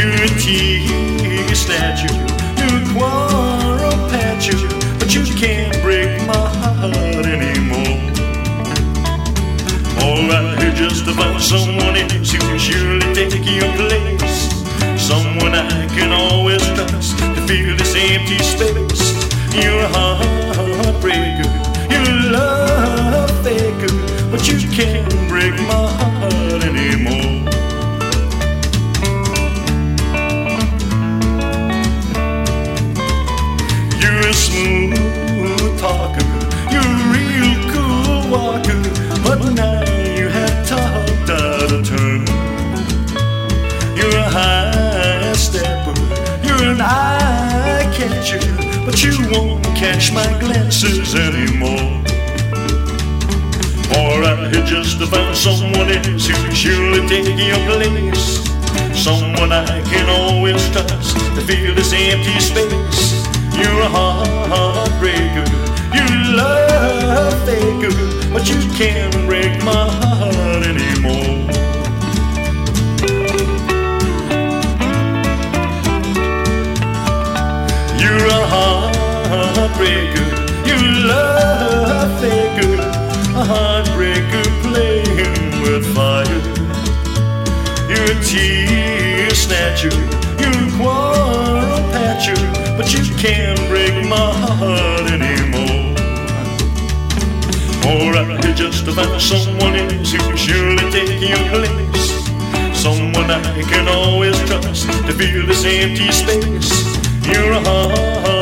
You're a tea statue, you're a quarrel patcher, but you can't break my heart anymore. Alright, you're just about someone else who can surely take your place. Someone I can always trust to fill this empty space. You're a heartbreaker, you're a love faker, but you can't break my heart anymore. You're a smooth talker, you're a real cool walker, but now you have talked out of turn. You're a high stepper, you're an eye catcher, but you won't catch my glances anymore. Or I just found someone else who can surely take your place. Someone I can always trust to fill this empty space. You're a heartbreaker, you're a love faker, but you can't break my heart anymore. You're a heartbreaker, you're a love faker, a heartbreaker playing with fire. You're a tear snatcher, you're a quarrel patcher, but you can't break my heart anymore. Alright, you just found someone else who can surely take your place. Someone I can always trust to fill this empty space. You're a